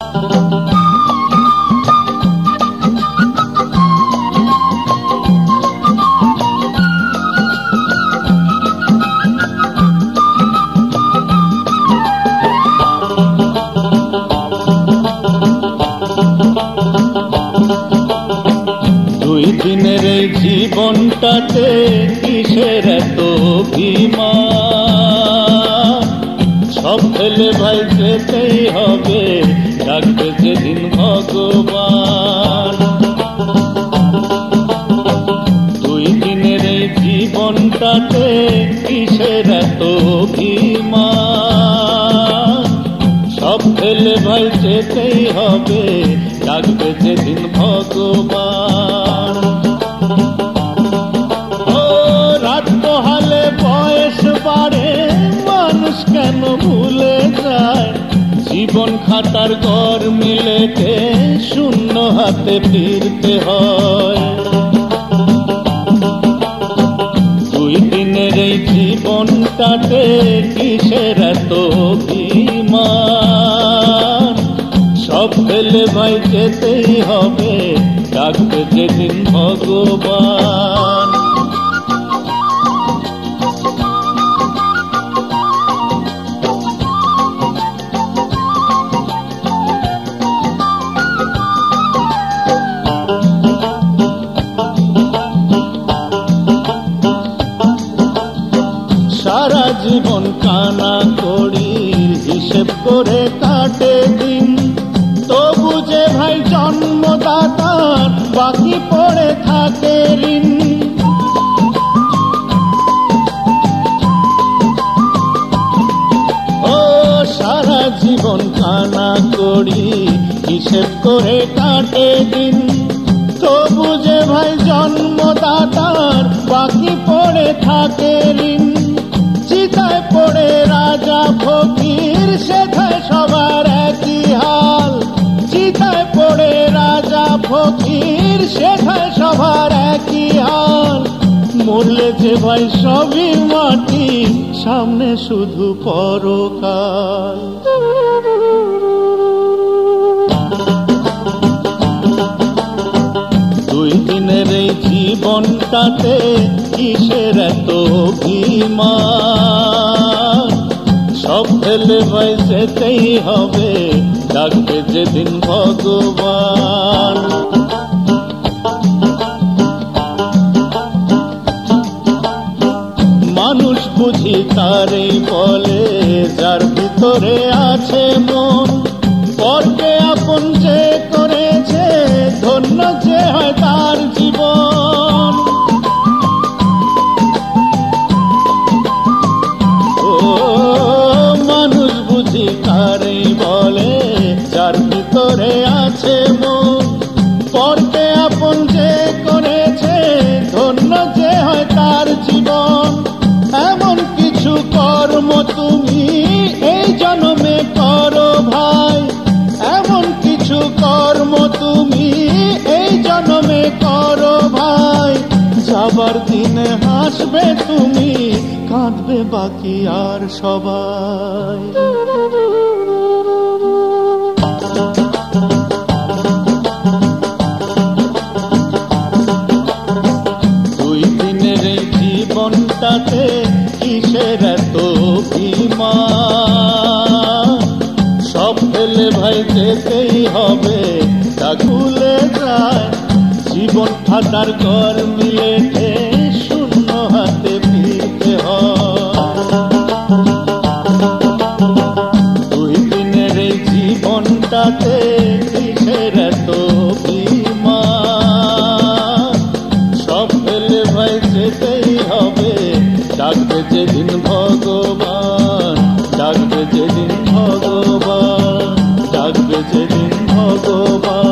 দুই দিনের এই জীবনটাতে কিসের এত অভিমান, সব ফেলে ভাই যেতেই হবে, ডাকবে যেদিন ভগবান। দুই দিনের এই জীবনটাতে কিসের এত অভিমান, সব ফেলে ভাই যেতেই হবে, ডাকবে যেদিন ভগবান। ও রাত পোহালে বয়স বাড়ে, মানুষ কেন ভুলে যায়, জীবন খাতার ঘর মিলেতে শূন্য হাতে ফিরতে হয়। দুই দিনের এই জীবনটাতে কিসের এত অভিমান, সব ফেলে ভাই যেতেই হবে, ডাকবে যেদিন ভগবান। সারা জীবন কানা করি হিসেব করে কাটে দিন, তবু যে ভাই জন্মদাতার বাকি পড়ে থাকে ঋণ। ও সারা জীবন কানা করি হিসেব করে কাটে দিন, তবু যে ভাই জন্মদাতার বাকি পড়ে থাকে ঋণ। চিতায় পড়ে রাজা ফকির, সেথায় সবার একই হাল। চিতায় পড়ে রাজা ফকির, সেথায় সবার একই হাল। মরলে যে ভাই সবই মাটি, সামনে শুধু পরকাল। দুই দিনের এই জীবনটাতে কিসের এত অভিমান, সব ফেলে ভাই যেতেই হবে, ডাকবে যেদিন ভগবান। মানুষ বুঝি তারই বলে, যার ভিতরে আছে মন, পরকে আপন যে করেছে, ধন্য যে হয় তার জীবন। ও মানুষ বুঝি তারই বলে, যার ভিতরে আছে মন, পরকে আপন যে করেছে, ধন্য যে হয় তার জীবন। এমন কিছু কর্ম তুমি এই জন্মে করো ভাই, এমন কিছু কর্ম তুমি এই জন্মে করো ভাই, যাবার দিনে হাসবে তুমি, কাঁদবে বাকি আর সবাই। দুই দিনের এই জীবনটাতে কিসের এত অভিমান, সব ফেলে ভাই যেতেই হবে, তা ভুলে যায়, জীবন খাতার ঘর মিলেতে শূন্য হাতে ফিরতে হয়। দুই দিনের এই জীবনটাতে কিসের এত অভিমান, সব ফেলে ভাই যেতেই হবে, ডাকবে যেদিন ভগবান, ডাকবে যেদিন ভগবান, ডাকবে যেদিন ভগবান।